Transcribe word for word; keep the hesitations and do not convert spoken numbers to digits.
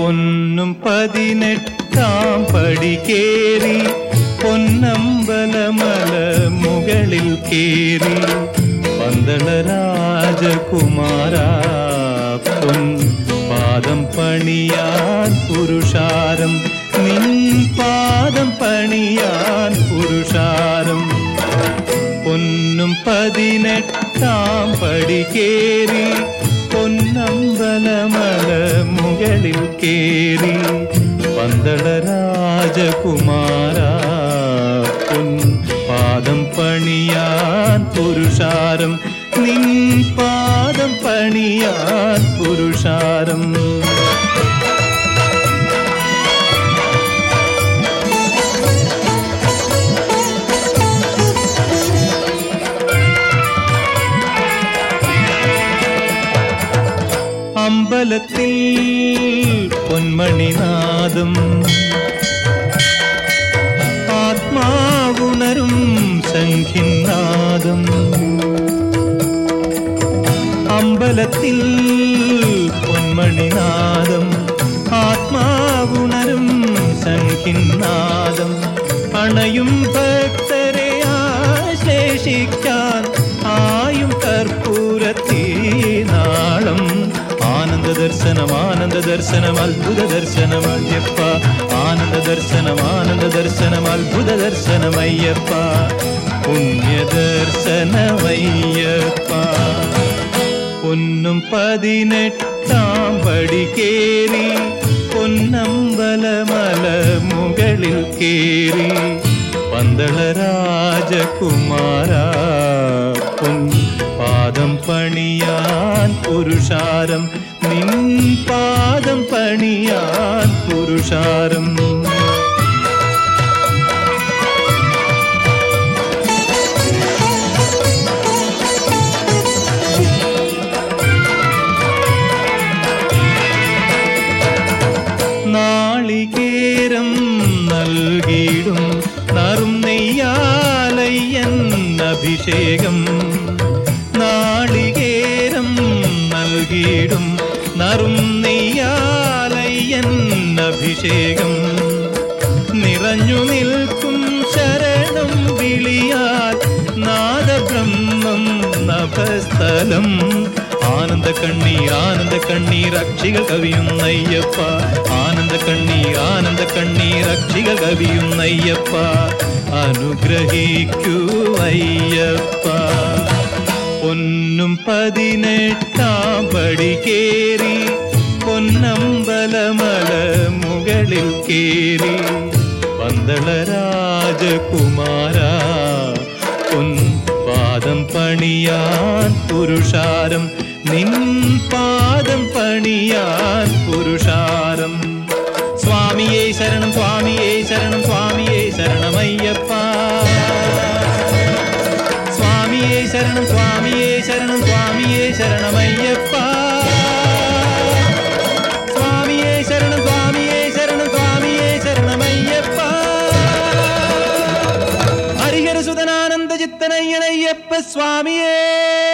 പൊന്നും പതിനെട്ടാം പടി കേറി പൊന്നമ്പലമല മുകളിൽ കേറി പന്തള രാജകുമാര പൊൻ പാദം പണിയാൻ പുരുഷാരം നിൻ പാദം പണിയാൻ പുരുഷാരം പൊന്നും പതിനെട്ടാം പടി കേറി പൊന്നമ്പലമല മുകളിൽ കേറി പന്തള രാജകുമാര പൊൻ പാദം പണിയാൻ പുരുഷാരം നിൻ പാദം പണിയാൻ പുരുഷാരം അമ്പലത്തിൽ പൊന്മണിനാദം ആത്മാവുണരും സംഖിനാദം അമ്പലത്തിൽ പൊന്മണിനാദം ആത്മാവുണരും സംഖിനാദം അണയും ഭക്തരെ ആശ്ലേഷിക്കാൻ ആയും കർപ്പൂരത്തീനാളം ആനന്ദ ദർശനം ആനന്ദ ദർശനം അത്ഭുത ദർശനം അയ്യപ്പ ആനന്ദ ദർശനം ആനന്ദ ദർശനം അത്ഭുത ദർശനം അയ്യപ്പ പുണ്യ ദർശനമയ്യപ്പ പൊന്നും പതിനെട്ടാം പടി കേറി പൊന്നമ്പലമല മുകളിൽ കേറി പന്തള രാജകുമാര പൊൻ പാദം പണിയാൻ പുരുഷാരം നിൻ പാദം പണിയാൻ പുരുഷാരം നാളികേരം നൽകിയിടും നറും നെയ്യാലയ്യൻ അഭിഷേകം നാളികേരം നൽകിയിടും നറും നെയ്യാലയ്യൻ അഭിഷേകം നിറഞ്ഞു നിൽക്കും ശരണം വിളിയാൽ നാദബ്രഹ്മം നഭസ്ഥലം ആനന്ദ കണ്ണീർ ആനന്ദ കണ്ണീർ അക്ഷികൾ കവിയുന്നയ്യപ്പ ആനന്ദ കണ്ണീർ ആനന്ദ കണ്ണീർ അക്ഷികൾ കവിയുന്നയ്യപ്പ അനുഗ്രഹിക്കൂ അയ്യപ്പ പൊന്നും പതിനെട്ടാം പടി കേറി പൊന്നമ്പലമല മുകളിൽ കേറി പന്തള രാജകുമാര പൊൻ പാദം പണിയാൻ പുരുഷാരം നിൻ പാദം പണിയാൻ പുരുഷാരം സ്വാമിയേ ശരണം സ്വാമിയേ ശരണം സ്വാമിയേ ശരണമയ്യപ്പ സ്വാമിയേ ശരണം സ്വാമിയേ ശരണം സ്വാമിയേ ശരണമയ്യപ്പ സ്വാമിയേ ശരണം സ്വാമിയേ ശരണം സ്വാമിയേ ശരണമയ്യപ്പ ഹരിഹര സുതനാനന്ദ ചിത്തനയ്യനയ്യപ്പ സ്വാമിയേ.